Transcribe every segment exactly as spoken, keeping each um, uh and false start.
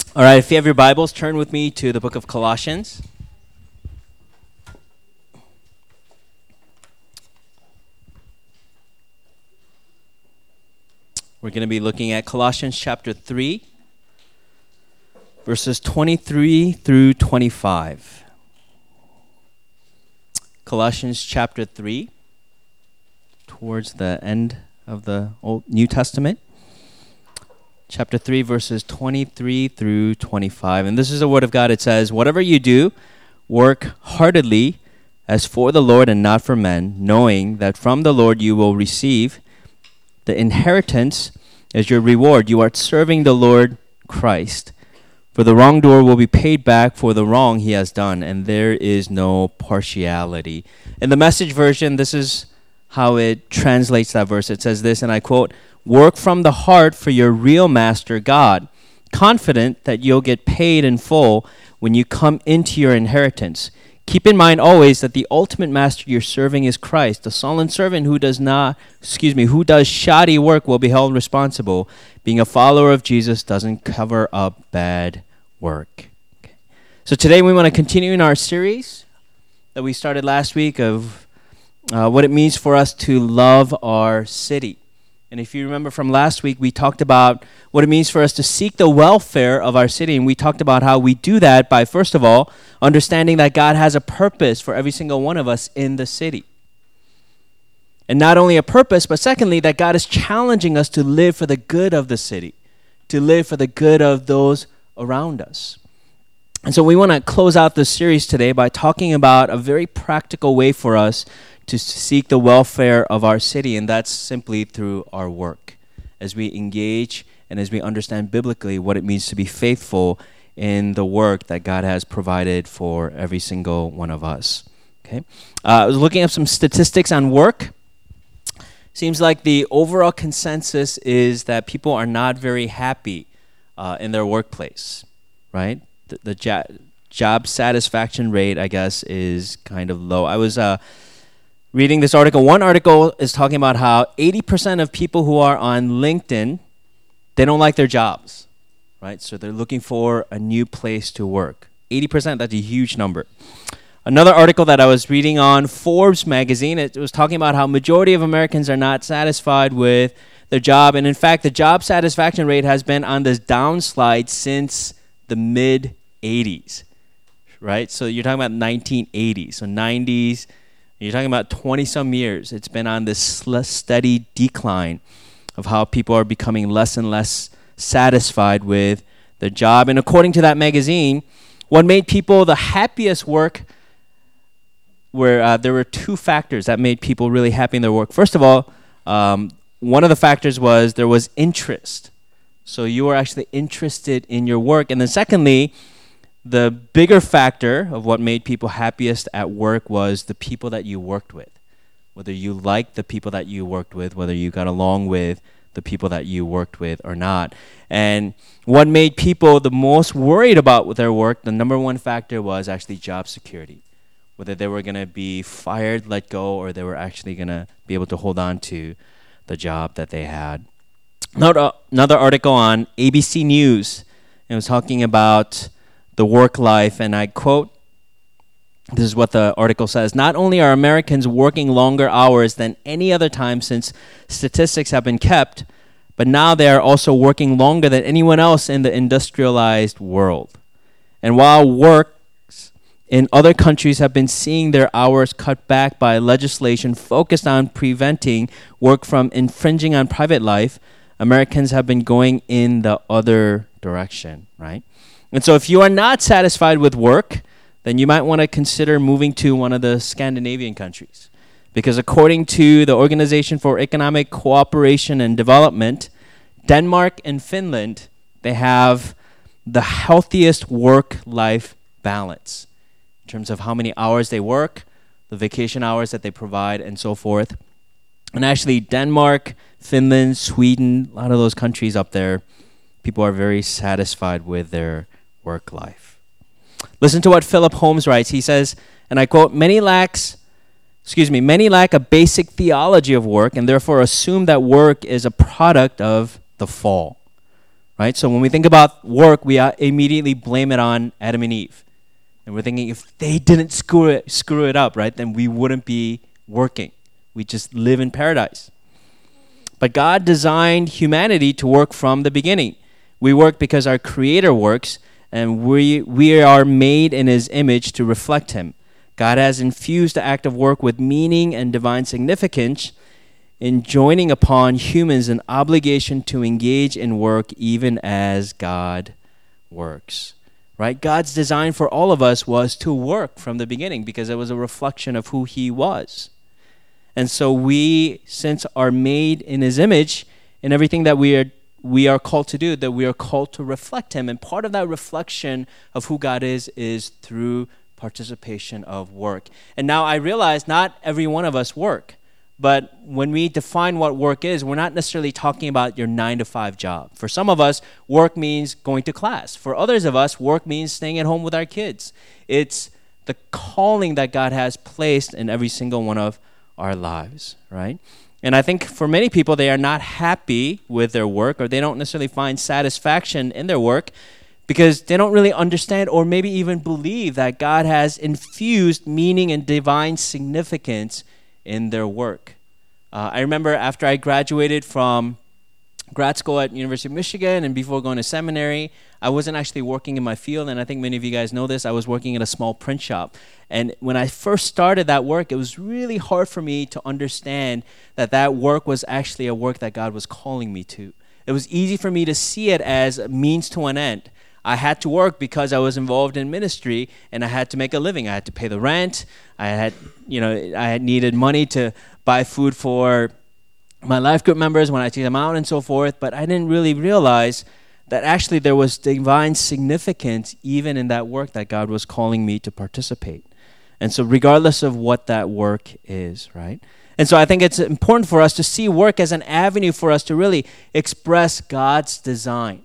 All right, if you have your Bibles, turn with me to the book of Colossians. We're going to be looking at Colossians chapter three, verses twenty-three through twenty-five. Colossians chapter three, towards the end of the Old New Testament. Chapter three, verses twenty-three through twenty-five. And this is the word of God. It says, "Whatever you do, work heartedly as for the Lord and not for men, knowing that from the Lord you will receive the inheritance as your reward. You are serving the Lord Christ. For the wrongdoer will be paid back for the wrong he has done, and there is no partiality." In the Message version, this is how it translates that verse. It says this, and I quote, "Work from the heart for your real master, God, confident that you'll get paid in full when you come into your inheritance. Keep in mind always that the ultimate master you're serving is Christ. The sullen servant who does not, excuse me, who does shoddy work will be held responsible. Being a follower of Jesus doesn't cover up bad work." Okay. So today we want to continue in our series that we started last week of uh, what it means for us to love our city. And if you remember from last week, we talked about what it means for us to seek the welfare of our city. And we talked about how we do that by, first of all, understanding that God has a purpose for every single one of us in the city. And not only a purpose, but secondly, that God is challenging us to live for the good of the city, to live for the good of those around us. And so we want to close out this series today by talking about a very practical way for us to seek the welfare of our city, and that's simply through our work. As we engage and as we understand biblically what it means to be faithful in the work that God has provided for every single one of us. Okay, uh, I was looking up some statistics on work. Seems like the overall consensus is that people are not very happy uh, in their workplace, right? The, the jo- job satisfaction rate, I guess, is kind of low. I was uh, reading this article. One article is talking about how eighty percent of people who are on LinkedIn, they don't like their jobs, right? So they're looking for a new place to work. eighty percent, that's a huge number. Another article that I was reading on Forbes magazine, it was talking about how majority of Americans are not satisfied with their job. And in fact, the job satisfaction rate has been on this downslide since the mid eighties, right? So you're talking about nineteen eighty, so nineties. You're talking about twenty-some years. It's been on this steady decline of how people are becoming less and less satisfied with their job. And according to that magazine, what made people the happiest work were uh, there were two factors that made people really happy in their work. First of all, um, one of the factors was there was interest. So you were actually interested in your work. And then secondly, the bigger factor of what made people happiest at work was the people that you worked with. Whether you liked the people that you worked with, whether you got along with the people that you worked with or not. And what made people the most worried about their work, the number one factor was actually job security. Whether they were going to be fired, let go, or they were actually going to be able to hold on to the job that they had. Another, another article on A B C News, it was talking about the work life, and I quote, this is what the article says: "Not only are Americans working longer hours than any other time since statistics have been kept, but now they are also working longer than anyone else in the industrialized world. And while works in other countries have been seeing their hours cut back by legislation focused on preventing work from infringing on private life, Americans have been going in the other direction," right? And so if you are not satisfied with work, then you might want to consider moving to one of the Scandinavian countries. Because according to the Organization for Economic Cooperation and Development, Denmark and Finland, they have the healthiest work-life balance in terms of how many hours they work, the vacation hours that they provide, and so forth. And actually, Denmark, Finland, Sweden, a lot of those countries up there, people are very satisfied with their work life. Listen to what Philip Holmes writes. He says, and I quote, "Many lacks, excuse me, many lack a basic theology of work and therefore assume that work is a product of the fall." right? So when we think about work, we uh, immediately blame it on Adam and Eve. And we're thinking if they didn't screw it, screw it up, right, then we wouldn't be working. We just live in paradise. But God designed humanity to work from the beginning. We work because our Creator works, and we we are made in His image to reflect Him. God has infused the act of work with meaning and divine significance in joining upon humans an obligation to engage in work even as God works. Right? God's design for all of us was to work from the beginning because it was a reflection of who He was. And so we, since are made in His image, in everything that we are we are called to do, that we are called to reflect Him. And part of that reflection of who God is is through participation of work. And now I realize not every one of us work. But when we define what work is, we're not necessarily talking about your nine to five job. For some of us, work means going to class. For others of us, work means staying at home with our kids. It's the calling that God has placed in every single one of our lives, right? And I think for many people, they are not happy with their work, or they don't necessarily find satisfaction in their work because they don't really understand or maybe even believe that God has infused meaning and divine significance in their work. Uh, I remember after I graduated from grad school at University of Michigan and before going to seminary, I wasn't actually working in my field, and I think many of you guys know this. I was working at a small print shop. And when I first started that work, it was really hard for me to understand that that work was actually a work that God was calling me to. It was easy for me to see it as a means to an end. I had to work because I was involved in ministry and I had to make a living. I had to pay the rent. I had, you know, I had needed money to buy food for my life group members when I take them out and so forth. But I didn't really realize that actually there was divine significance even in that work that God was calling me to participate. And so regardless of what that work is, right? And so I think it's important for us to see work as an avenue for us to really express God's design.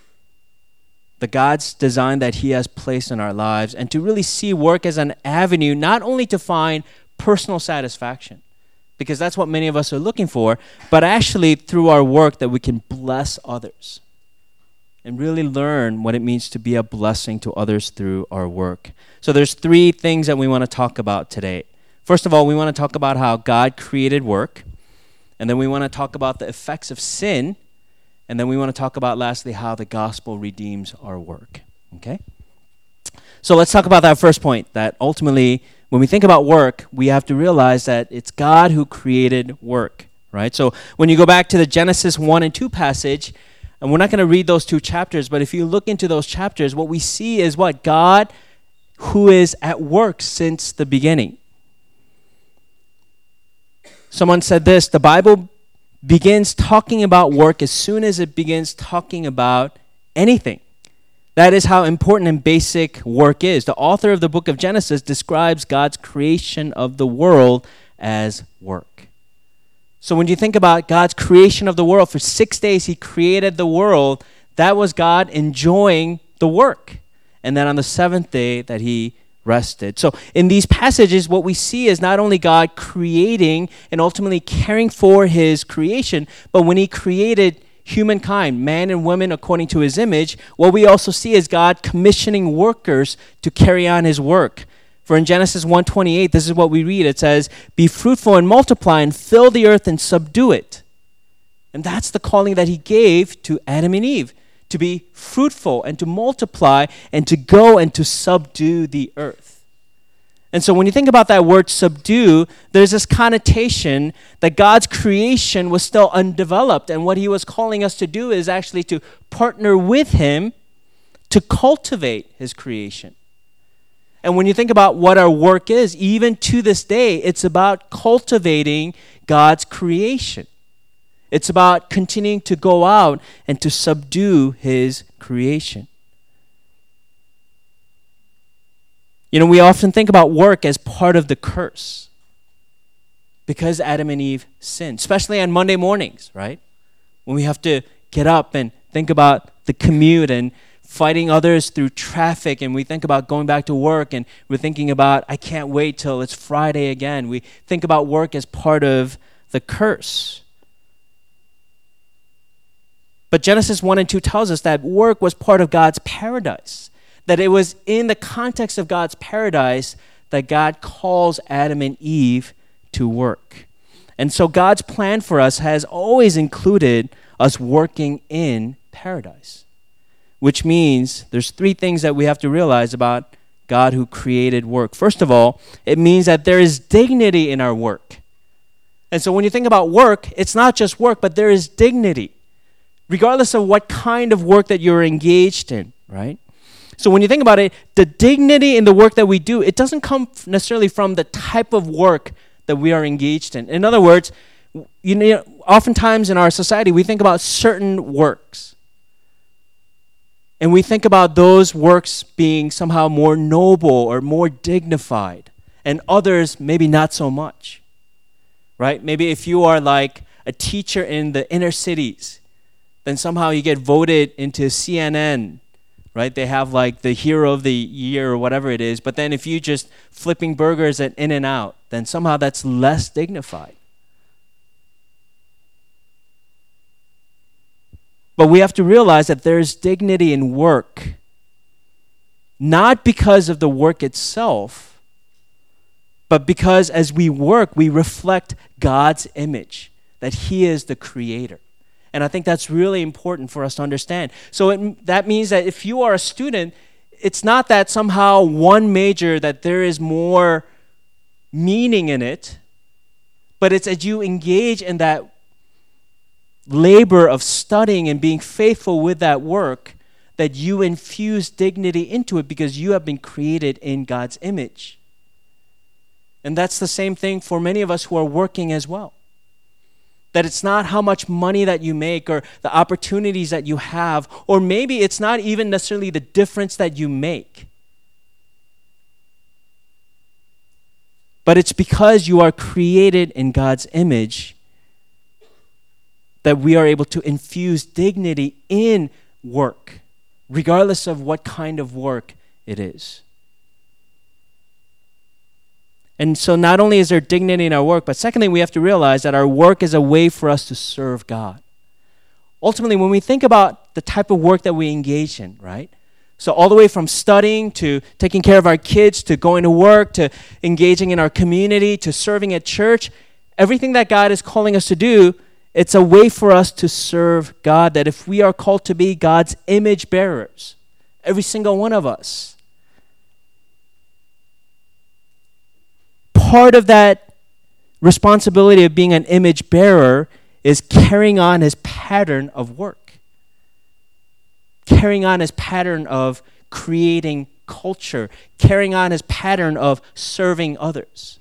The God's design that He has placed in our lives, and to really see work as an avenue not only to find personal satisfaction, because that's what many of us are looking for, but actually through our work that we can bless others and really learn what it means to be a blessing to others through our work. So there's three things that we want to talk about today. First of all, we want to talk about how God created work, and then we want to talk about the effects of sin. And then we want to talk about, lastly, how the gospel redeems our work, okay? So let's talk about that first point, that ultimately, when we think about work, we have to realize that it's God who created work, right? So when you go back to the Genesis one and two passage, and we're not going to read those two chapters, but if you look into those chapters, what we see is what? God who is at work since the beginning. Someone said this, the Bible begins talking about work as soon as it begins talking about anything. That is how important and basic work is. The author of the book of Genesis describes God's creation of the world as work. So when you think about God's creation of the world, for six days He created the world. That was God enjoying the work. And then on the seventh day that He rested. So in these passages, what we see is not only God creating and ultimately caring for His creation, but when He created humankind, man and woman according to His image, what we also see is God commissioning workers to carry on His work. For in Genesis one twenty-eight, this is what we read. It says, "Be fruitful and multiply and fill the earth and subdue it." And that's the calling that He gave to Adam and Eve, to be fruitful and to multiply and to go and to subdue the earth. And so when you think about that word subdue, there's this connotation that God's creation was still undeveloped, and what He was calling us to do is actually to partner with Him to cultivate His creation. And when you think about what our work is, even to this day, it's about cultivating God's creation. It's about continuing to go out and to subdue His creation. You know, we often think about work as part of the curse because Adam and Eve sinned, especially on Monday mornings, right? When we have to get up and think about the commute and fighting others through traffic, and we think about going back to work, and we're thinking about, I can't wait till it's Friday again. We think about work as part of the curse. But Genesis one and two tells us that work was part of God's paradise, that it was in the context of God's paradise that God calls Adam and Eve to work. And so God's plan for us has always included us working in paradise, which means there's three things that we have to realize about God who created work. First of all, it means that there is dignity in our work. And so when you think about work, it's not just work, but there is dignity, regardless of what kind of work that you're engaged in, right? So when you think about it, the dignity in the work that we do, it doesn't come necessarily from the type of work that we are engaged in. In other words, you know, oftentimes in our society, we think about certain works. And we think about those works being somehow more noble or more dignified, and others maybe not so much, right? Maybe if you are like a teacher in the inner cities, then somehow you get voted into C N N, right? They have like the hero of the year or whatever it is. But then if you just flipping burgers at In-N-Out, then somehow that's less dignified. But we have to realize that there's dignity in work, not because of the work itself, but because as we work, we reflect God's image, that He is the creator. And I think that's really important for us to understand. So it, that means that if you are a student, it's not that somehow one major, that there is more meaning in it, but it's as you engage in that labor of studying and being faithful with that work that you infuse dignity into it because you have been created in God's image. And that's the same thing for many of us who are working as well. That it's not how much money that you make or the opportunities that you have, or maybe it's not even necessarily the difference that you make. But it's because you are created in God's image that we are able to infuse dignity in work, regardless of what kind of work it is. And so not only is there dignity in our work, but secondly, we have to realize that our work is a way for us to serve God. Ultimately, when we think about the type of work that we engage in, right? So all the way from studying to taking care of our kids to going to work to engaging in our community to serving at church, everything that God is calling us to do, it's a way for us to serve God, that if we are called to be God's image bearers, every single one of us, part of that responsibility of being an image bearer is carrying on His pattern of work, carrying on His pattern of creating culture, carrying on His pattern of serving others.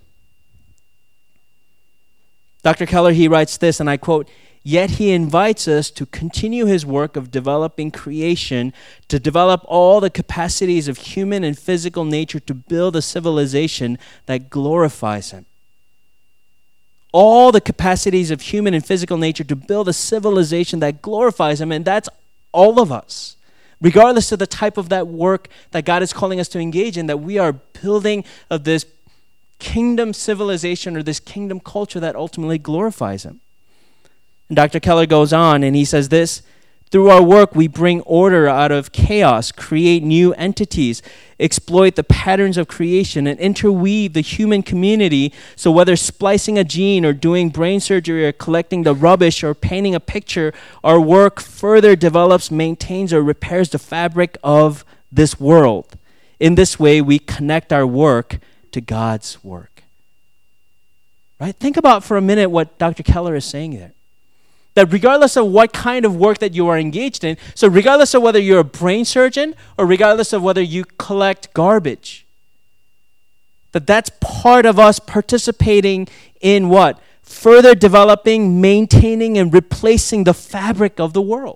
Doctor Keller, he writes this, and I quote, "Yet He invites us to continue His work of developing creation, to develop all the capacities of human and physical nature to build a civilization that glorifies Him." All the capacities of human and physical nature to build a civilization that glorifies Him, and that's all of us. Regardless of the type of that work that God is calling us to engage in, that we are building of this kingdom civilization or this kingdom culture that ultimately glorifies Him. And Doctor Keller goes on and he says this, "Through our work, we bring order out of chaos, create new entities, exploit the patterns of creation, and interweave the human community. So whether splicing a gene or doing brain surgery or collecting the rubbish or painting a picture, our work further develops, maintains, or repairs the fabric of this world. In this way, we connect our work to God's work." Right? Think about for a minute what Doctor Keller is saying there. That regardless of what kind of work that you are engaged in, so regardless of whether you're a brain surgeon or regardless of whether you collect garbage, that that's part of us participating in what? Further developing, maintaining, and replacing the fabric of the world.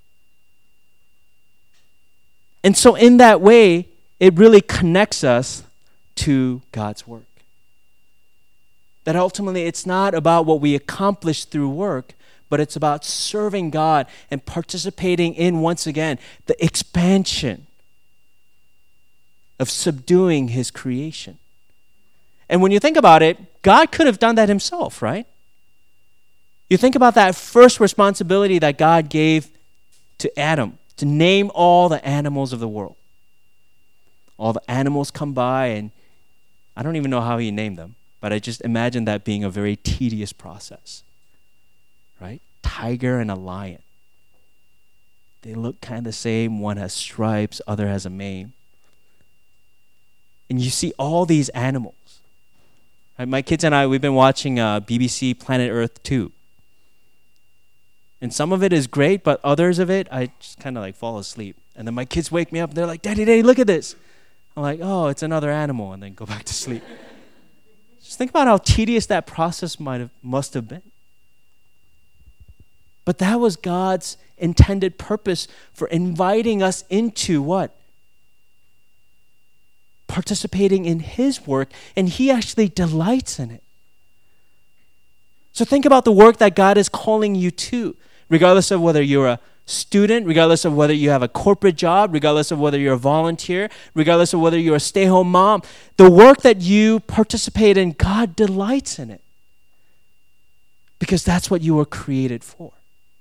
And so in that way, it really connects us to God's work. That ultimately it's not about what we accomplish through work, but it's about serving God and participating in, once again, the expansion of subduing His creation. And when you think about it, God could have done that Himself, right? You think about that first responsibility that God gave to Adam to name all the animals of the world. All the animals come by, and I don't even know how he named them, but I just imagine that being a very tedious process, right? Tiger and a lion. They look kind of the same. One has stripes, other has a mane. And you see all these animals. Right? My kids and I, we've been watching uh, B B C Planet Earth two. And some of it is great, but others of it, I just kind of like fall asleep. And then my kids wake me up, and they're like, Daddy, Daddy, look at this. I'm like, oh, it's another animal, and then go back to sleep. Just think about how tedious that process might have, must have been. But that was God's intended purpose for inviting us into what? Participating in his work, and he actually delights in it. So think about the work that God is calling you to, regardless of whether you're a student, regardless of whether you have a corporate job, regardless of whether you're a volunteer, regardless of whether you're a stay-home mom. The work that you participate in, God delights in it. Because that's what you were created for.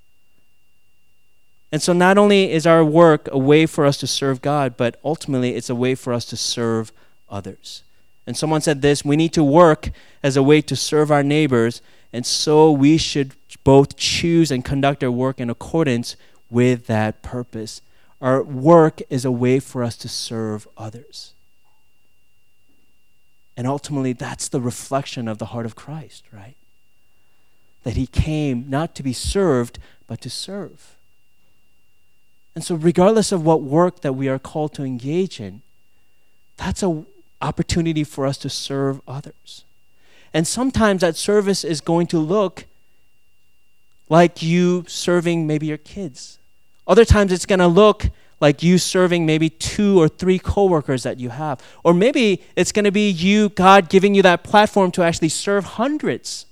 And so not only is our work a way for us to serve God, but ultimately it's a way for us to serve others. And someone said this, we need to work as a way to serve our neighbors, and so we should both choose and conduct our work in accordance with that purpose. Our work is a way for us to serve others. And ultimately, that's the reflection of the heart of Christ, right? That he came not to be served, but to serve. And so regardless of what work that we are called to engage in, that's an opportunity for us to serve others. And sometimes that service is going to look like you serving maybe your kids. Other times it's going to look like you serving maybe two or three coworkers that you have. Or maybe it's going to be you, God, giving you that platform to actually serve hundreds.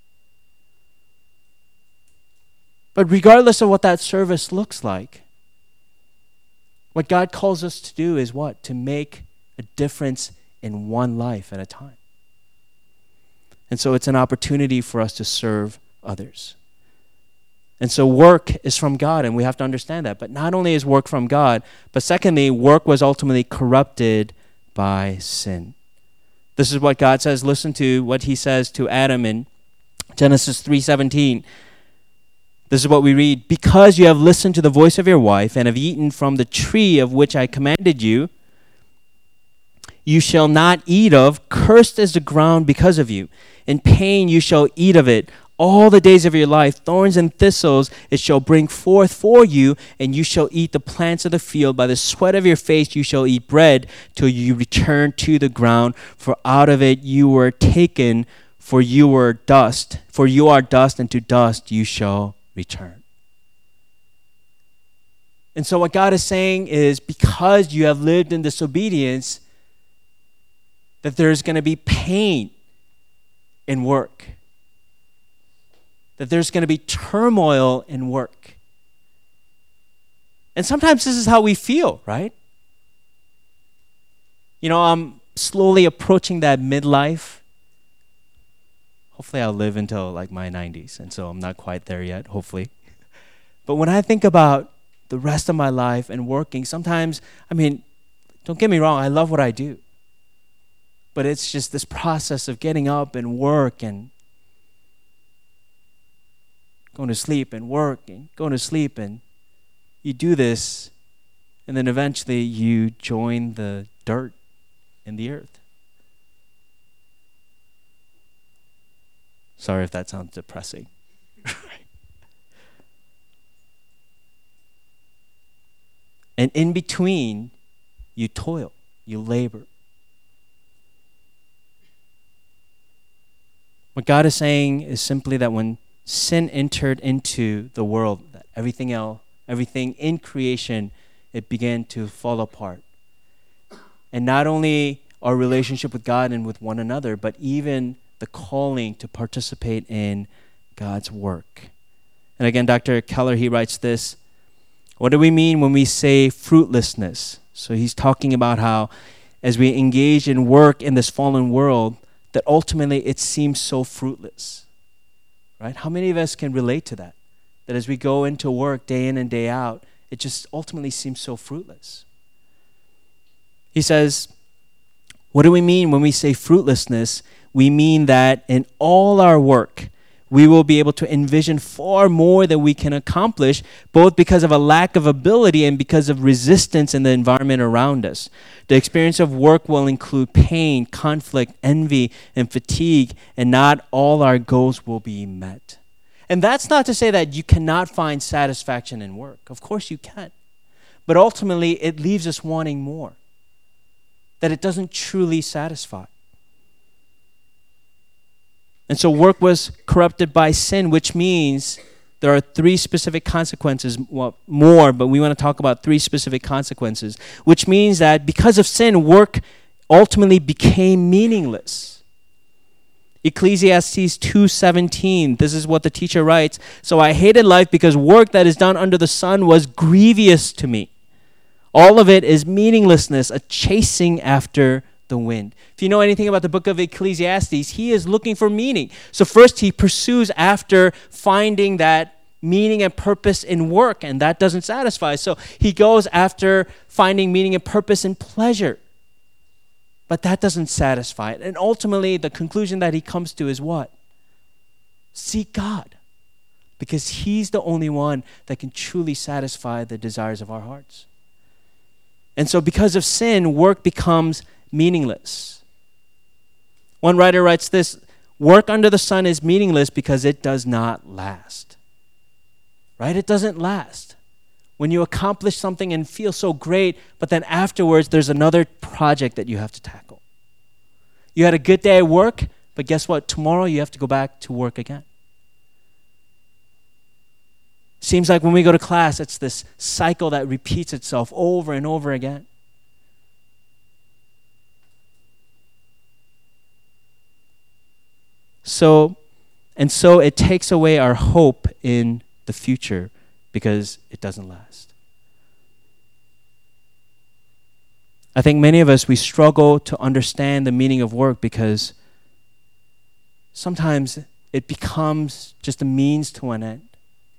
But regardless of what that service looks like, what God calls us to do is what? To make a difference in one life at a time. And so it's an opportunity for us to serve others. And so work is from God, and we have to understand that. But not only is work from God, but secondly, work was ultimately corrupted by sin. This is what God says. Listen to what he says to Adam in Genesis three seventeen. This is what we read. Because you have listened to the voice of your wife and have eaten from the tree of which I commanded you, you shall not eat of. Cursed is the ground because of you. In pain you shall eat of it all the days of your life. Thorns and thistles it shall bring forth for you, and you shall eat the plants of the field. By the sweat of your face you shall eat bread till you return to the ground, for out of it you were taken, for you were dust. For you are dust, and to dust you shall return. And so what God is saying is, because you have lived in disobedience, that there's going to be pain in work. That there's going to be turmoil in work. And sometimes this is how we feel, right? You know, I'm slowly approaching that midlife. Hopefully I'll live until like my nineties, and so I'm not quite there yet, hopefully. But when I think about the rest of my life and working, sometimes, I mean, don't get me wrong, I love what I do. But it's just this process of getting up and work and going to sleep and work and going to sleep, and you do this, and then eventually you join the dirt in the earth. Sorry if that sounds depressing. And in between, you toil, you labor. What God is saying is simply that when sin entered into the world, that everything else, everything in creation, it began to fall apart. And not only our relationship with God and with one another, but even the calling to participate in God's work. And again, Doctor Keller, he writes this. What do we mean when we say fruitlessness? So he's talking about how as we engage in work in this fallen world, that ultimately it seems so fruitless. Right? How many of us can relate to that? That as we go into work day in and day out, it just ultimately seems so fruitless. He says, what do we mean when we say fruitlessness? We mean that in all our work, we will be able to envision far more than we can accomplish, both because of a lack of ability and because of resistance in the environment around us. The experience of work will include pain, conflict, envy, and fatigue, and not all our goals will be met. And that's not to say that you cannot find satisfaction in work. Of course you can. But ultimately, it leaves us wanting more, that it doesn't truly satisfy. And so work was corrupted by sin, which means there are three specific consequences, well, more, but we want to talk about three specific consequences, which means that because of sin, work ultimately became meaningless. Ecclesiastes two seventeen, this is what the teacher writes, "So I hated life because work that is done under the sun was grievous to me. All of it is meaninglessness, a chasing after the wind." If you know anything about the book of Ecclesiastes, he is looking for meaning. So first he pursues after finding that meaning and purpose in work, and that doesn't satisfy. So he goes after finding meaning and purpose in pleasure. But that doesn't satisfy it. And ultimately the conclusion that he comes to is what? Seek God. Because he's the only one that can truly satisfy the desires of our hearts. And so because of sin, work becomes meaningless. One writer writes this, "Work under the sun is meaningless because it does not last." Right? It doesn't last. When you accomplish something and feel so great, but then afterwards there's another project that you have to tackle. You had a good day at work, but guess what? Tomorrow you have to go back to work again. Seems like when we go to class, it's this cycle that repeats itself over and over again. So, and so it takes away our hope in the future because it doesn't last. I think many of us, we struggle to understand the meaning of work because sometimes it becomes just a means to an end.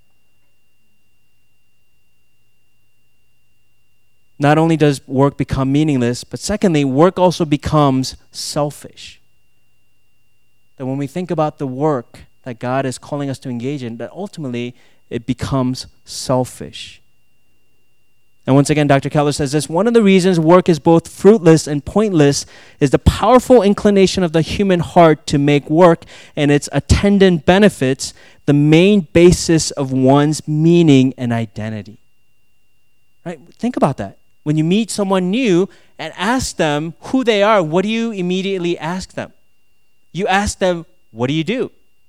Not only does work become meaningless, but secondly, work also becomes selfish. That when we think about the work that God is calling us to engage in, that ultimately it becomes selfish. And once again, Doctor Keller says this, one of the reasons work is both fruitless and pointless is the powerful inclination of the human heart to make work and its attendant benefits the main basis of one's meaning and identity. Right? Think about that. When you meet someone new and ask them who they are, what do you immediately ask them? You ask them, what do you do?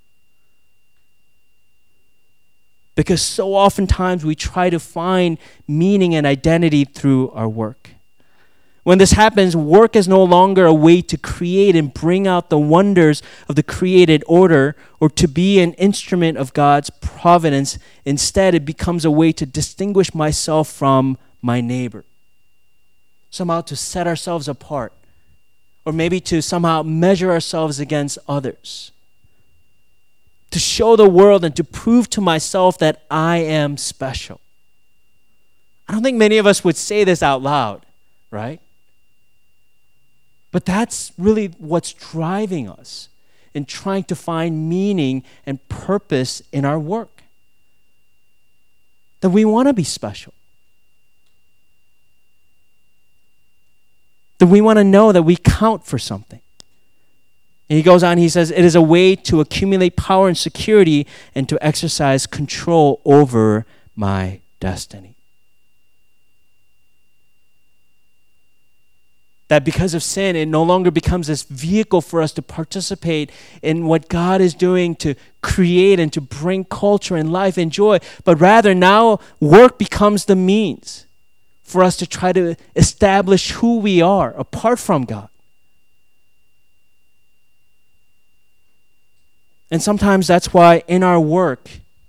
Because so oftentimes we try to find meaning and identity through our work. When this happens, work is no longer a way to create and bring out the wonders of the created order or to be an instrument of God's providence. Instead, it becomes a way to distinguish myself from my neighbor. Somehow to set ourselves apart. Or maybe to somehow measure ourselves against others. To show the world and to prove to myself that I am special. I don't think many of us would say this out loud, right? But that's really what's driving us in trying to find meaning and purpose in our work. That we want to be special. That we want to know that we count for something. And he goes on, he says, it is a way to accumulate power and security and to exercise control over my destiny. That because of sin, it no longer becomes this vehicle for us to participate in what God is doing to create and to bring culture and life and joy, but rather now work becomes the means for us to try to establish who we are apart from God. And sometimes that's why in our work,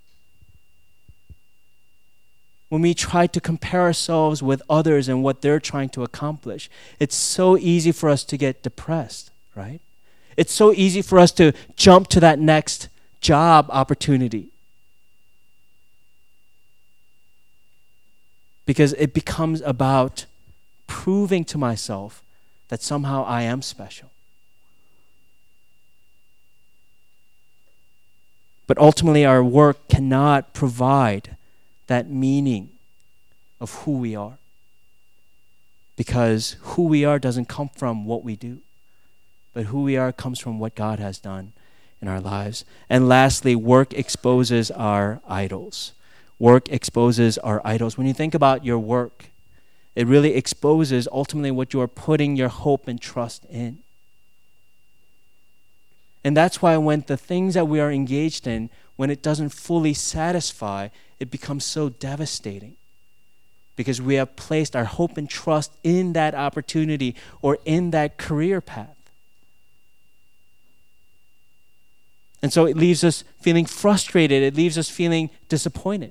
when we try to compare ourselves with others and what they're trying to accomplish, it's so easy for us to get depressed, right? It's so easy for us to jump to that next job opportunity. because it becomes about proving to myself that somehow I am special. But ultimately, our work cannot provide that meaning of who we are, because who we are doesn't come from what we do, but who we are comes from what God has done in our lives. And lastly, work exposes our idols. Work exposes our idols. When you think about your work, it really exposes ultimately what you are putting your hope and trust in. And that's why when the things that we are engaged in, when it doesn't fully satisfy, it becomes so devastating. Because we have placed our hope and trust in that opportunity or in that career path. And so it leaves us feeling frustrated. It leaves us feeling disappointed.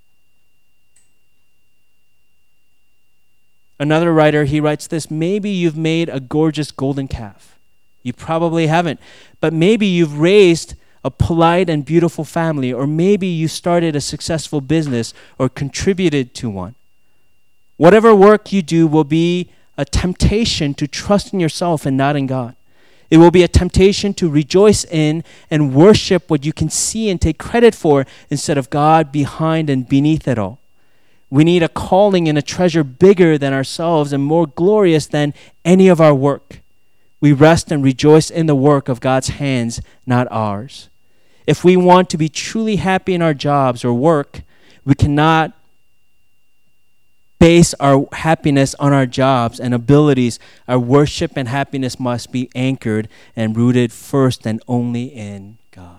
Another writer, he writes this: maybe you've made a gorgeous golden calf. You probably haven't. But maybe you've raised a polite and beautiful family, or maybe you started a successful business or contributed to one. Whatever work you do will be a temptation to trust in yourself and not in God. It will be a temptation to rejoice in and worship what you can see and take credit for instead of God behind and beneath it all. We need a calling and a treasure bigger than ourselves and more glorious than any of our work. We rest and rejoice in the work of God's hands, not ours. If we want to be truly happy in our jobs or work, we cannot base our happiness on our jobs and abilities. Our worship and happiness must be anchored and rooted first and only in God.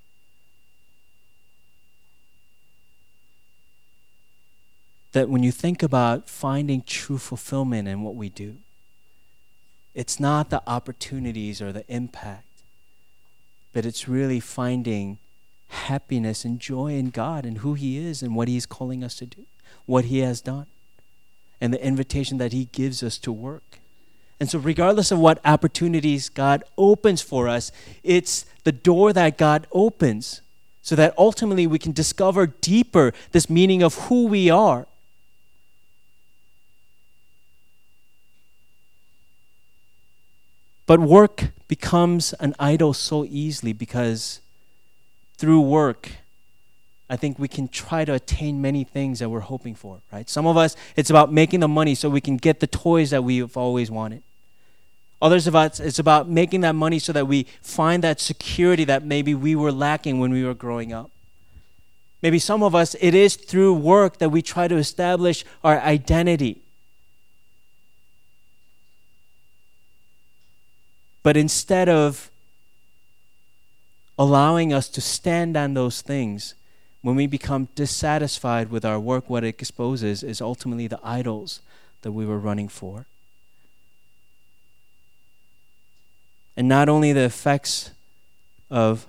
That when you think about finding true fulfillment in what we do, it's not the opportunities or the impact, but it's really finding happiness and joy in God and who He is and what He's calling us to do, what He has done, and the invitation that He gives us to work. And so regardless of what opportunities God opens for us, it's the door that God opens so that ultimately we can discover deeper this meaning of who we are. But work becomes an idol so easily because through work, I think we can try to attain many things that we're hoping for, right? Some of us, it's about making the money so we can get the toys that we've always wanted. Others of us, it's about making that money so that we find that security that maybe we were lacking when we were growing up. Maybe some of us, it is through work that we try to establish our identity. But instead of allowing us to stand on those things, when we become dissatisfied with our work, what it exposes is ultimately the idols that we were running for. And not only the effects of,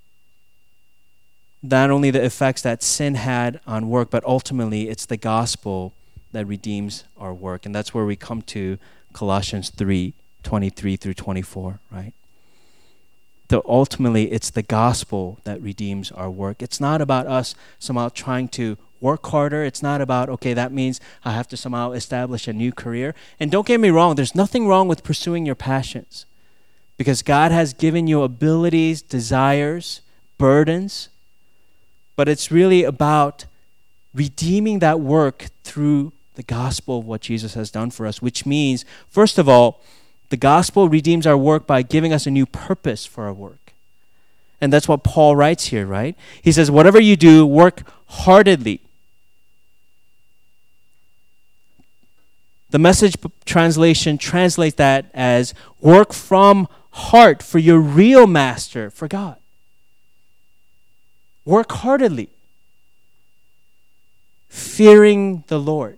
not only the effects that sin had on work, but ultimately it's the gospel that redeems our work. And that's where we come to Colossians three, twenty-three through twenty-four, right? So ultimately, it's the gospel that redeems our work. It's not about us somehow trying to work harder. It's not about, okay, that means I have to somehow establish a new career. And don't get me wrong, there's nothing wrong with pursuing your passions because God has given you abilities, desires, burdens. But it's really about redeeming that work through the gospel of what Jesus has done for us, which means, first of all, the gospel redeems our work by giving us a new purpose for our work. And that's what Paul writes here, right? He says, whatever you do, work heartedly. The Message translation translates that as work from heart for your real master, for God. Work heartedly, fearing the Lord.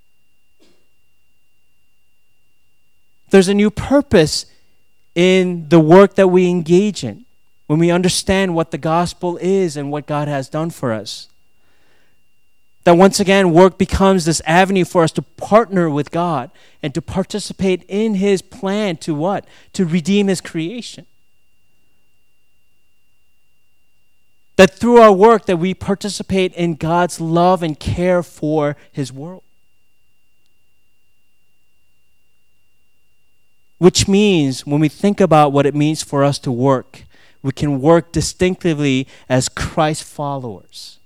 There's a new purpose in the work that we engage in when we understand what the gospel is and what God has done for us. That once again, work becomes this avenue for us to partner with God and to participate in His plan to what? To redeem His creation. That through our work that we participate in God's love and care for His world. Which means when we think about what it means for us to work, we can work distinctively as Christ followers.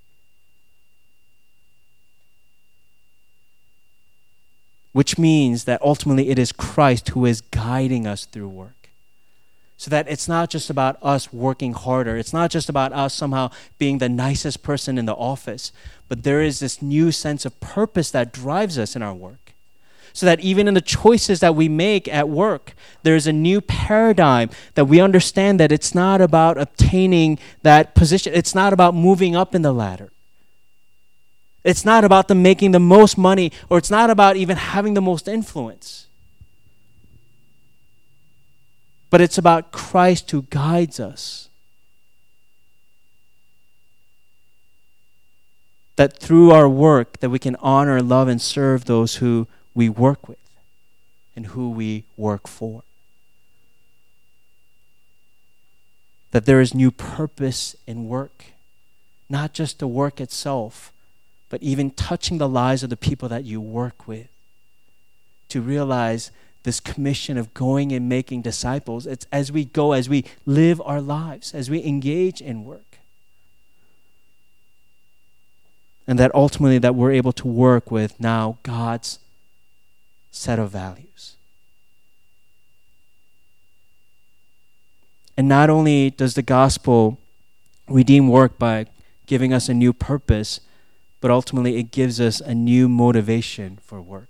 Which means that ultimately it is Christ who is guiding us through work. So that it's not just about us working harder. It's not just about us somehow being the nicest person in the office. But there is this new sense of purpose that drives us in our work. So that even in the choices that we make at work, there's a new paradigm that we understand that it's not about obtaining that position. It's not about moving up in the ladder. It's not about them making the most money, or it's not about even having the most influence. But it's about Christ who guides us. That through our work that we can honor, love, and serve those who we work with and who we work for. That there is new purpose in work. Not just the work itself, but even touching the lives of the people that you work with. To realize this commission of going and making disciples, it's as we go, as we live our lives, as we engage in work. And that ultimately that we're able to work with now God's set of values. And not only does the gospel redeem work by giving us a new purpose, but ultimately it gives us a new motivation for work.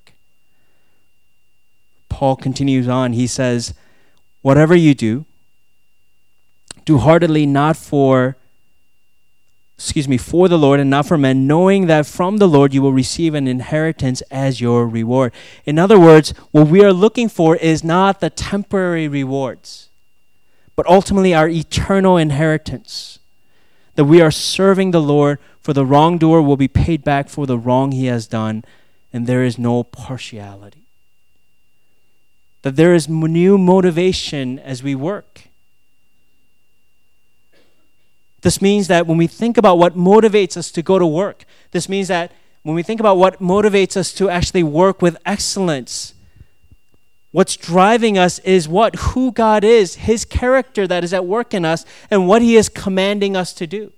Paul continues on. He says, whatever you do, do heartily not for, excuse me, for the Lord and not for men, knowing that from the Lord you will receive an inheritance as your reward. In other words, what we are looking for is not the temporary rewards, but ultimately our eternal inheritance. That we are serving the Lord, for the wrongdoer will be paid back for the wrong he has done, and there is no partiality. That there is new motivation as we work. This means that when we think about what motivates us to go to work, this means that when we think about what motivates us to actually work with excellence, what's driving us is what? Who God is, His character that is at work in us, and what He is commanding us to do.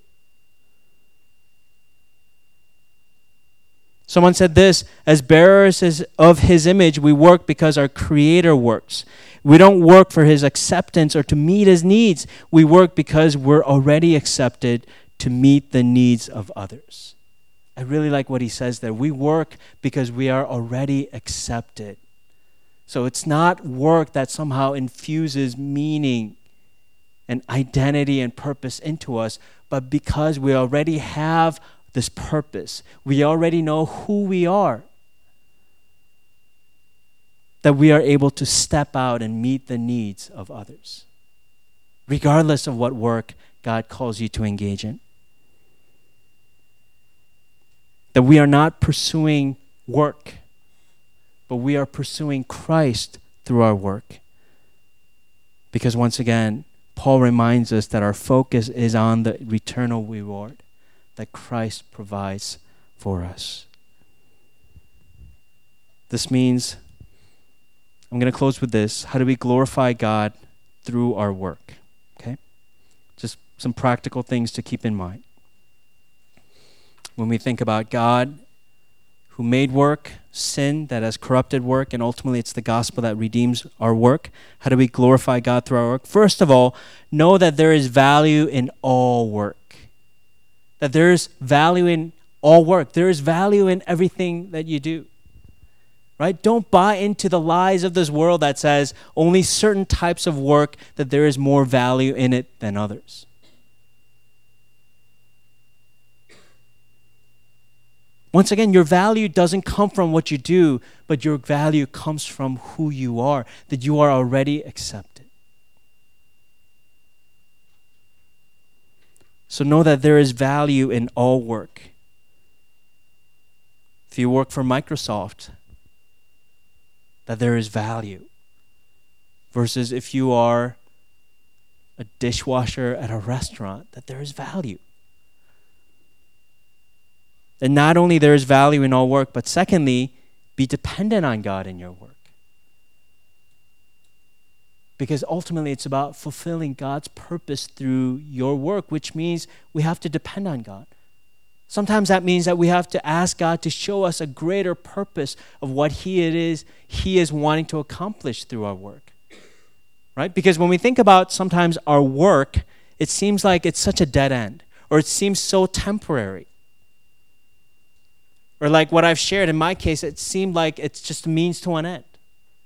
Someone said this, as bearers of His image, we work because our Creator works. We don't work for His acceptance or to meet His needs. We work because we're already accepted to meet the needs of others. I really like what he says there. We work because we are already accepted. So it's not work that somehow infuses meaning and identity and purpose into us, but because we already have this purpose. We already know who we are. That we are able to step out and meet the needs of others, regardless of what work God calls you to engage in. That we are not pursuing work, but we are pursuing Christ through our work. Because once again, Paul reminds us that our focus is on the eternal reward that Christ provides for us. This means, I'm going to close with this. How do we glorify God through our work? Okay? Just some practical things to keep in mind. When we think about God who made work, sin that has corrupted work, and ultimately it's the gospel that redeems our work. How do we glorify God through our work? First of all, know that there is value in all work. That there is value in all work. There is value in everything that you do. Right? Don't buy into the lies of this world that says only certain types of work, that there is more value in it than others. Once again, your value doesn't come from what you do, but your value comes from who you are, that you are already accepted. So know that there is value in all work. If you work for Microsoft, that there is value. Versus if you are a dishwasher at a restaurant, that there is value. And not only there is value in all work, but secondly, be dependent on God in your work. Because ultimately it's about fulfilling God's purpose through your work, which means we have to depend on God. Sometimes that means that we have to ask God to show us a greater purpose of what He it is He is wanting to accomplish through our work. Right? Because when we think about sometimes our work, it seems like it's such a dead end, or it seems so temporary. Or like what I've shared in my case, it seemed like it's just a means to an end.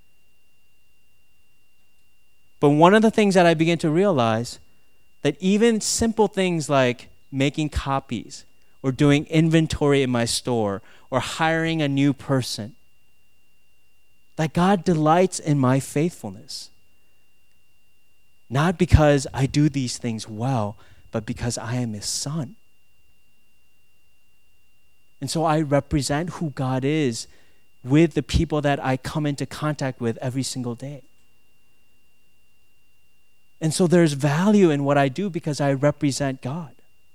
But one of the things that I began to realize, that even simple things like making copies or doing inventory in my store or hiring a new person, that God delights in my faithfulness. Not because I do these things well, but because I am His son. And so I represent who God is with the people that I come into contact with every single day. And so there's value in what I do because I represent God.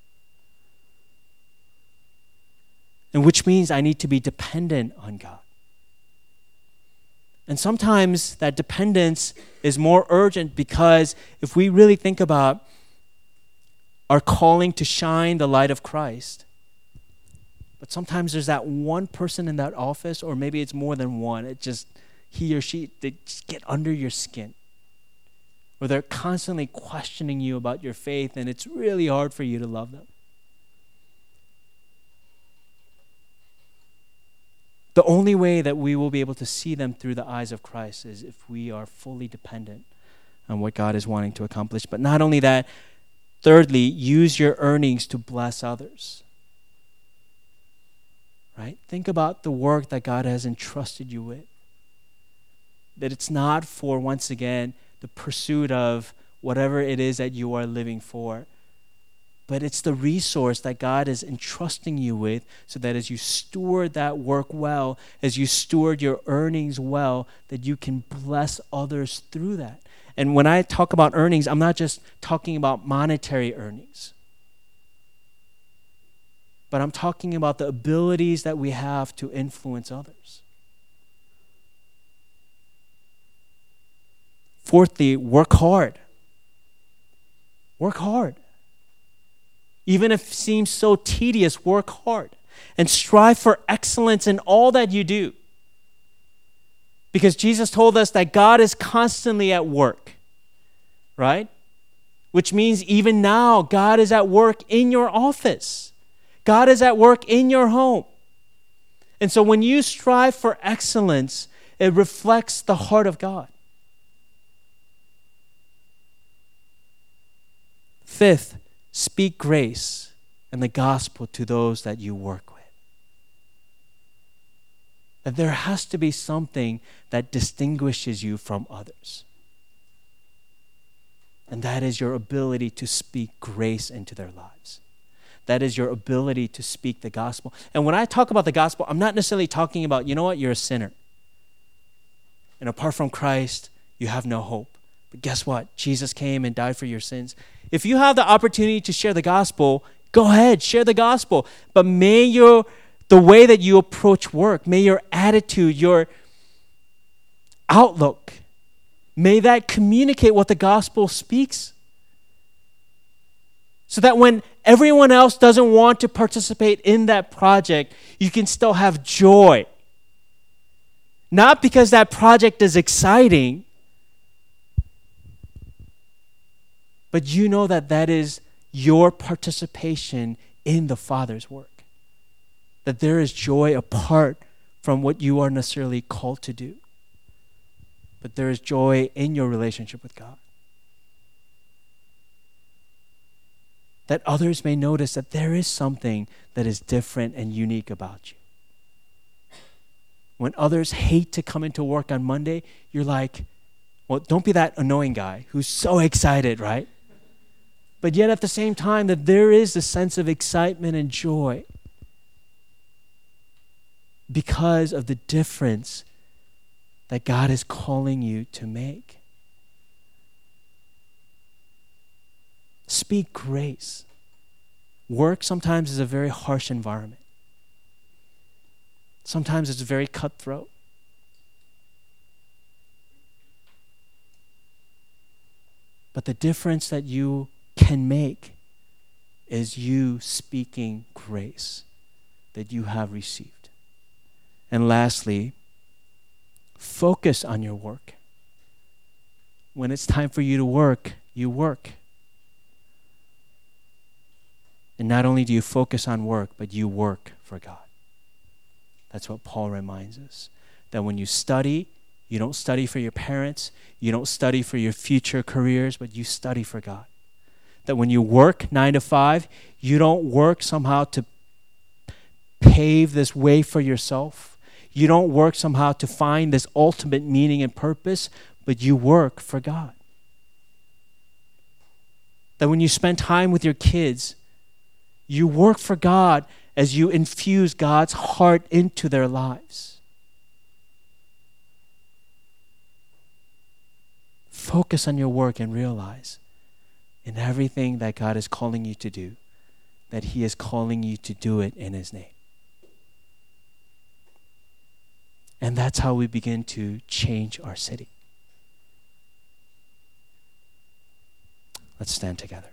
And which means I need to be dependent on God. And sometimes that dependence is more urgent because if we really think about our calling to shine the light of Christ, but sometimes there's that one person in that office, or maybe it's more than one, it just, he or she, they just get under your skin. Or they're constantly questioning you about your faith, and it's really hard for you to love them. The only way that we will be able to see them through the eyes of Christ is if we are fully dependent on what God is wanting to accomplish. But not only that, thirdly, use your earnings to bless others. Right? Think about the work that God has entrusted you with. That it's not for, once again, the pursuit of whatever it is that you are living for, but it's the resource that God is entrusting you with so that as you steward that work well, as you steward your earnings well, that you can bless others through that. And when I talk about earnings, I'm not just talking about monetary earnings, but I'm talking about the abilities that we have to influence others. Fourthly, work hard. Work hard. Even if it seems so tedious, work hard. And strive for excellence in all that you do. Because Jesus told us that God is constantly at work. Right? Which means even now, God is at work in your office. God is at work in your home. And so when you strive for excellence, it reflects the heart of God. Fifth, speak grace and the gospel to those that you work with. That there has to be something that distinguishes you from others. And that is your ability to speak grace into their lives. That is your ability to speak the gospel. And when I talk about the gospel, I'm not necessarily talking about, you know what, you're a sinner. And apart from Christ, you have no hope. But guess what? Jesus came and died for your sins. If you have the opportunity to share the gospel, go ahead, share the gospel. But may your the way that you approach work, may your attitude, your outlook, may that communicate what the gospel speaks. So that when everyone else doesn't want to participate in that project, you can still have joy. Not because that project is exciting, but you know that that is your participation in the Father's work. That there is joy apart from what you are necessarily called to do. But there is joy in your relationship with God. That others may notice that there is something that is different and unique about you. When others hate to come into work on Monday, you're like, well, don't be that annoying guy who's so excited, right? But yet at the same time, that there is a sense of excitement and joy because of the difference that God is calling you to make. Speak grace. Work sometimes is a very harsh environment. Sometimes it's very cutthroat. But the difference that you can make is you speaking grace that you have received. And lastly, focus on your work. When it's time for you to work, you work. And not only do you focus on work, but you work for God. That's what Paul reminds us. That when you study, you don't study for your parents, you don't study for your future careers, but you study for God. That when you work nine to five, you don't work somehow to pave this way for yourself. You don't work somehow to find this ultimate meaning and purpose, but you work for God. That when you spend time with your kids, you work for God as you infuse God's heart into their lives. Focus on your work and realize in everything that God is calling you to do, that He is calling you to do it in His name. And that's how we begin to change our city. Let's stand together.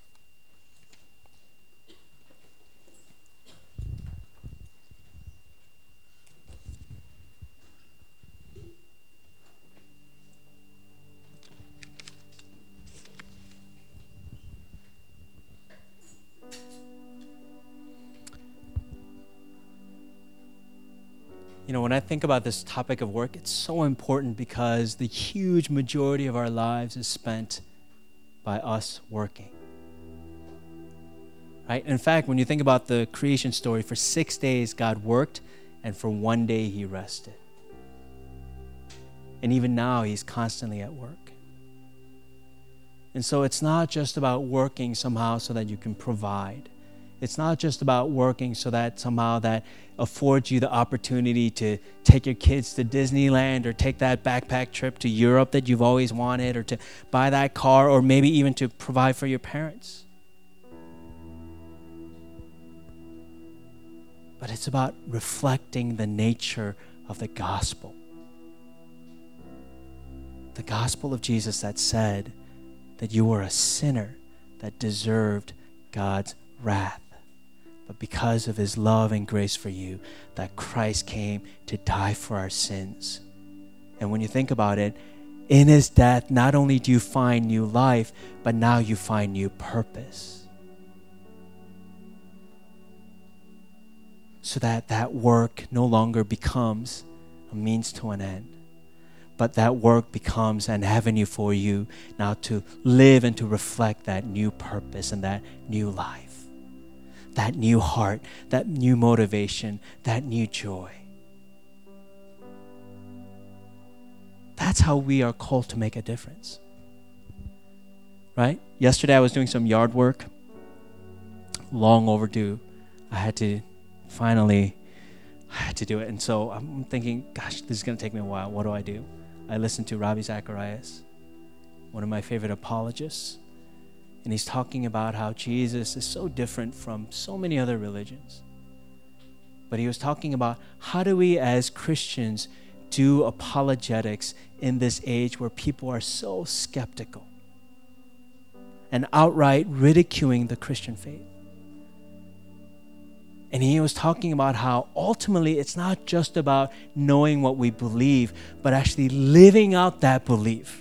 You know, when I think about this topic of work, it's so important because the huge majority of our lives is spent by us working. Right? In fact, when you think about the creation story, for six days God worked, and for one day He rested. And even now, He's constantly at work. And so it's not just about working somehow so that you can provide. It's not just about working so that somehow that affords you the opportunity to take your kids to Disneyland or take that backpack trip to Europe that you've always wanted, or to buy that car, or maybe even to provide for your parents. But it's about reflecting the nature of the gospel. The gospel of Jesus that said that you were a sinner that deserved God's wrath. But because of His love and grace for you, that Christ came to die for our sins. And when you think about it, in His death, not only do you find new life, but now you find new purpose. So that that work no longer becomes a means to an end, but that work becomes an avenue for you now to live and to reflect that new purpose and that new life. That new heart, that new motivation, that new joy. That's how we are called to make a difference. Right? Yesterday I was doing some yard work. Long overdue. I had to finally, I had to do it. And so I'm thinking, gosh, this is going to take me a while. What do I do? I listened to Ravi Zacharias, one of my favorite apologists. And he's talking about how Jesus is so different from so many other religions. But he was talking about how do we as Christians do apologetics in this age where people are so skeptical and outright ridiculing the Christian faith. And he was talking about how ultimately it's not just about knowing what we believe, but actually living out that belief.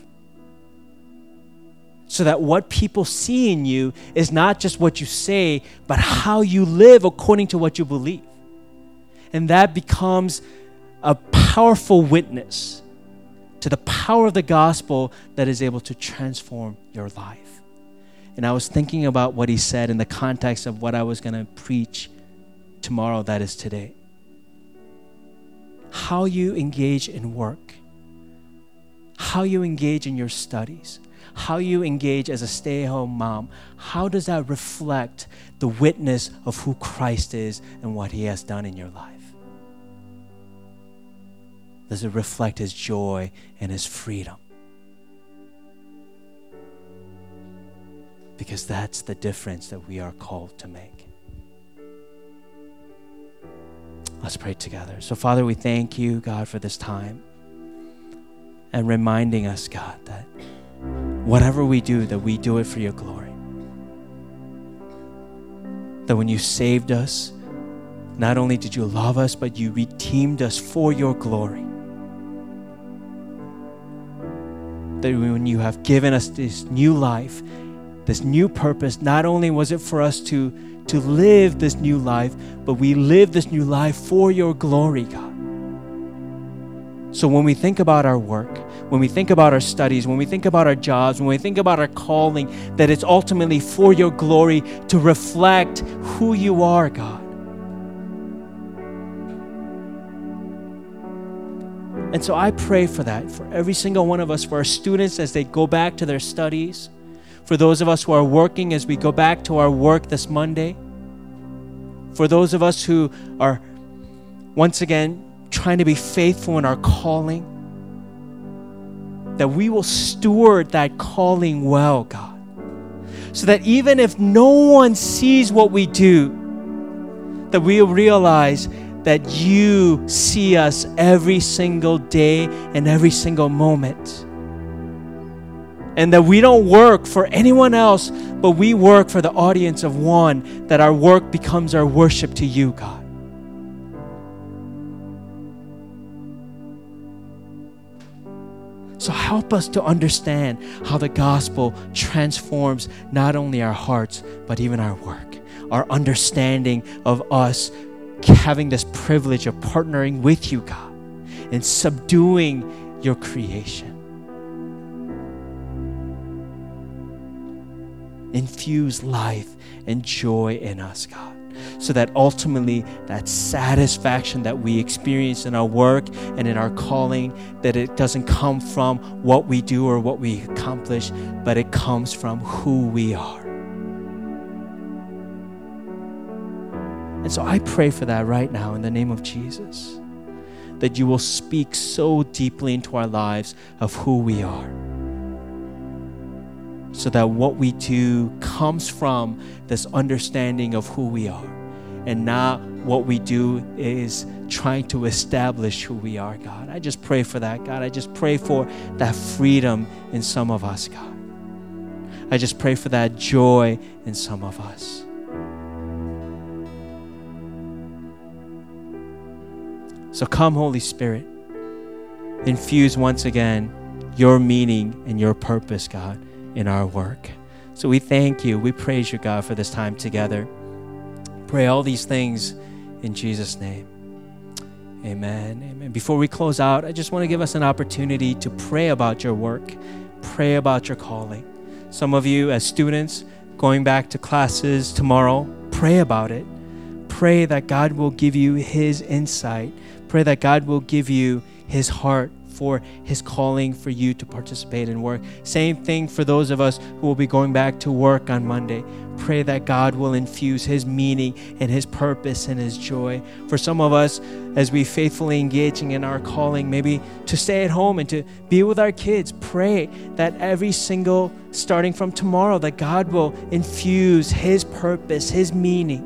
So that what people see in you is not just what you say, but how you live according to what you believe. And that becomes a powerful witness to the power of the gospel that is able to transform your life. And I was thinking about what he said in the context of what I was going to preach tomorrow, that is today. How you engage in work, how you engage in your studies, how you engage as a stay-at-home mom, how does that reflect the witness of who Christ is and what He has done in your life? Does it reflect His joy and His freedom? Because that's the difference that we are called to make. Let's pray together. So, Father, we thank You, God, for this time and reminding us, God, that whatever we do, that we do it for your glory. That when you saved us, not only did you love us, but you redeemed us for your glory. That when you have given us this new life, this new purpose, not only was it for us to, to live this new life, but we live this new life for your glory, God. So when we think about our work, when we think about our studies, when we think about our jobs, when we think about our calling, that it's ultimately for your glory to reflect who you are, God. And so I pray for that, for every single one of us, for our students as they go back to their studies, for those of us who are working as we go back to our work this Monday, for those of us who are, once again, trying to be faithful in our calling, that we will steward that calling well, God, so that even if no one sees what we do, that we will realize that you see us every single day and every single moment. And that we don't work for anyone else, but we work for the audience of one, that our work becomes our worship to you, God. So help us to understand how the gospel transforms not only our hearts, but even our work, our understanding of us having this privilege of partnering with you, God, and subduing your creation. Infuse life and joy in us, God, so that ultimately that satisfaction that we experience in our work and in our calling, that it doesn't come from what we do or what we accomplish, but it comes from who we are. And so I pray for that right now in the name of Jesus, that you will speak so deeply into our lives of who we are, so that what we do comes from this understanding of who we are, and not what we do is trying to establish who we are, God. I just pray for that, God. I just pray for that freedom in some of us, God. I just pray for that joy in some of us. So come, Holy Spirit, infuse once again your meaning and your purpose, God, in our work. So we thank you. We praise you, God, for this time together. Pray all these things in Jesus' name. Amen. Amen. Before we close out, I just want to give us an opportunity to pray about your work, pray about your calling. Some of you as students going back to classes tomorrow, pray about it. Pray that God will give you his insight. Pray that God will give you his heart for his calling for you to participate in work. Same thing for those of us who will be going back to work on Monday. Pray that God will infuse his meaning and his purpose and his joy. For some of us, as we faithfully engaging in our calling, maybe to stay at home and to be with our kids, pray that every single, starting from tomorrow, that God will infuse his purpose, his meaning,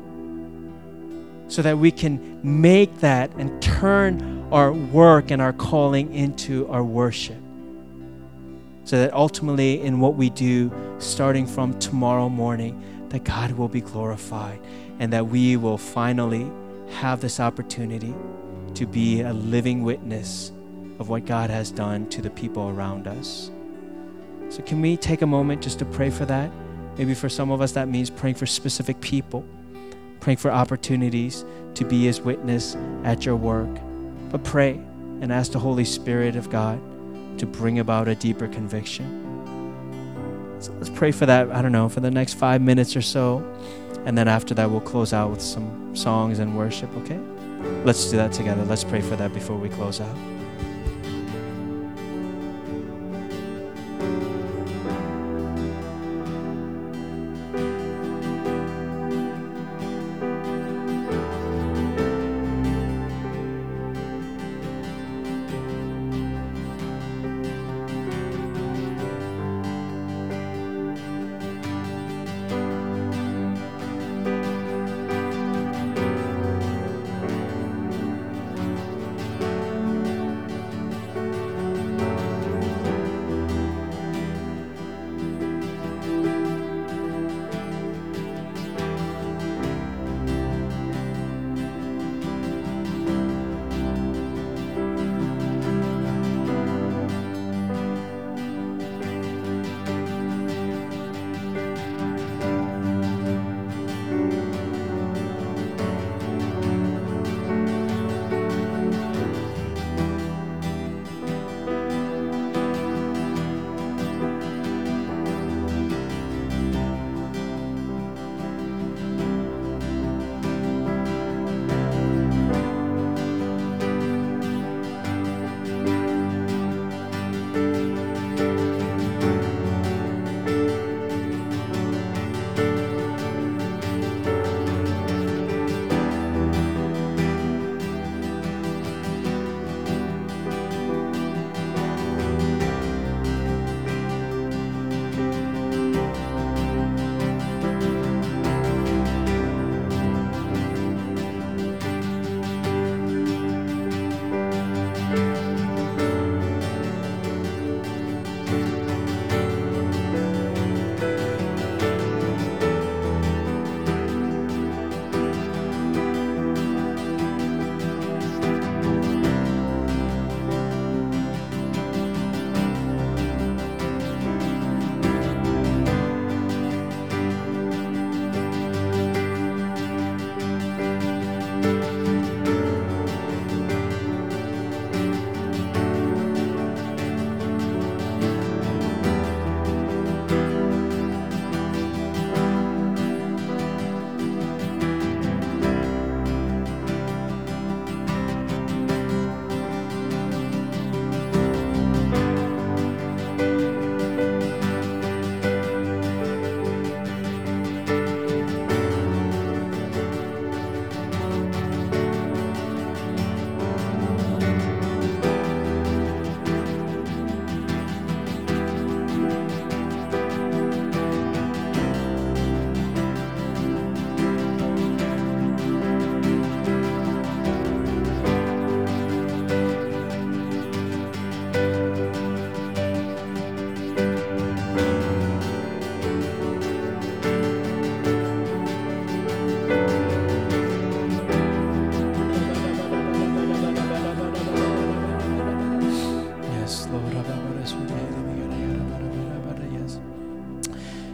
so that we can make that and turn our work and our calling into our worship. So that ultimately in what we do, starting from tomorrow morning, that God will be glorified and that we will finally have this opportunity to be a living witness of what God has done to the people around us. So can we take a moment just to pray for that? Maybe for some of us that means praying for specific people, praying for opportunities to be his witness at your work. But pray and ask the Holy Spirit of God to bring about a deeper conviction. So let's pray for that, I don't know, for the next five minutes or so. And then after that, we'll close out with some songs and worship, okay? Let's do that together. Let's pray for that before we close out.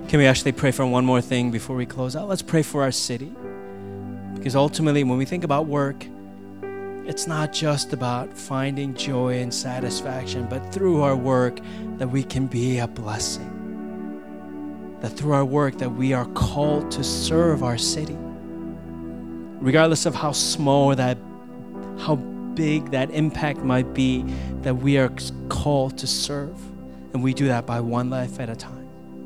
Can we actually pray for one more thing before we close out? Let's pray for our city. Because ultimately, when we think about work, it's not just about finding joy and satisfaction, but through our work that we can be a blessing. That through our work that we are called to serve our city. Regardless of how small that, how big that impact might be, that we are called to serve. And we do that by one life at a time.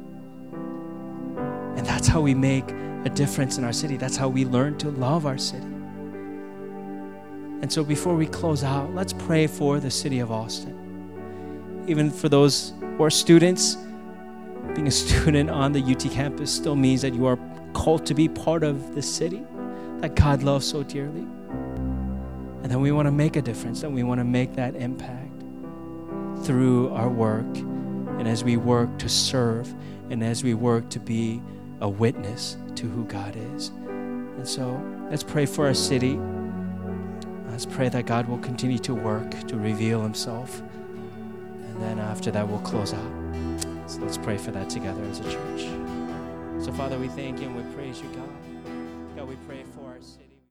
And that's how we make a difference in our city. That's how we learn to love our city. And so before we close out, let's pray for the city of Austin. Even for those who are students, being a student on the U T campus still means that you are called to be part of the city that God loves so dearly. And then we want to make a difference, and we want to make that impact through our work, and as we work to serve, and as we work to be a witness to who God is. And so let's pray for our city. Let's pray that God will continue to work to reveal himself. And then after that, we'll close out. So let's pray for that together as a church. So Father, we thank you and we praise you, God. God, we pray for our city.